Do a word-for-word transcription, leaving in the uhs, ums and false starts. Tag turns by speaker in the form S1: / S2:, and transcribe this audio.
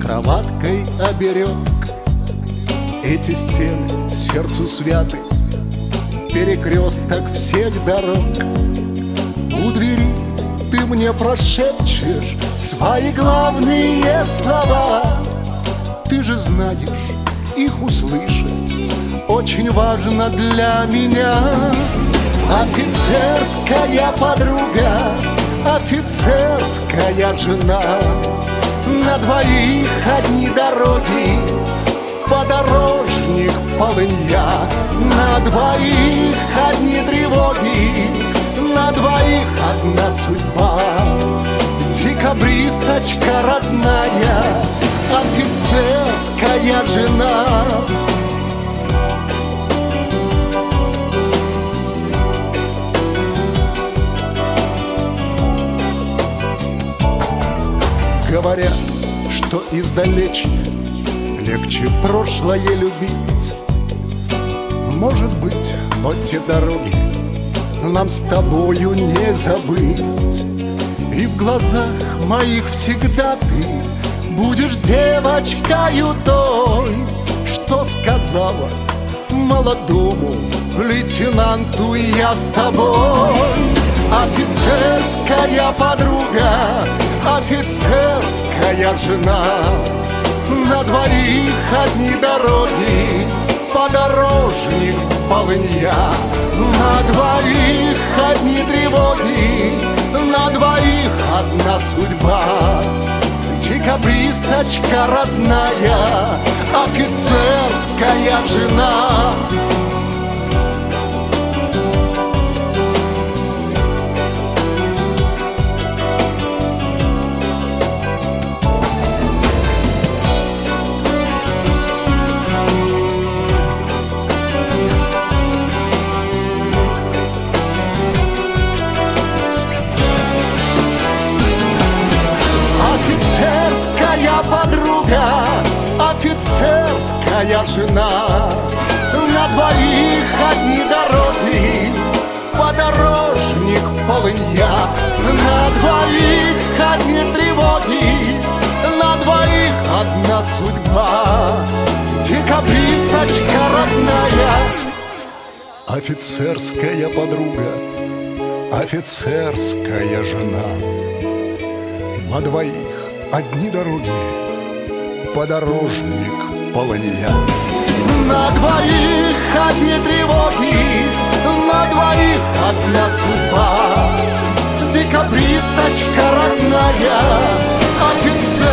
S1: кроваткой оберег. Эти стены сердцу святы, перекресток всех дорог. У двери ты мне прошепчешь свои главные слова. Ты же знаешь, их услышать очень важно для меня. Офицерская подруга, офицерская жена, на двоих одни дороги, подорожник полынья. На двоих одни тревоги, на двоих одна судьба. Декабристочка родная, офицерская жена. Говорят, что издалече легче прошлое любить. Может быть, но те дороги нам с тобою не забыть. И в глазах моих всегда ты будешь девочкою той, что сказала молодому лейтенанту: я с тобой. Офицерская подруга, офицерская жена, на двоих одни дороги, подорожник полынья. На двоих одни тревоги, на двоих одна судьба. Декабристочка родная, офицерская жена. Подруга, офицерская жена, на двоих одни дороги, подорожник полынья. На двоих одни тревоги, на двоих одна судьба. Декабристочка родная, офицерская подруга, офицерская жена, на двоих одни дороги, подорожник полынья. На двоих одни тревоги, на двоих одна судьба. Декабристочка родная, офицер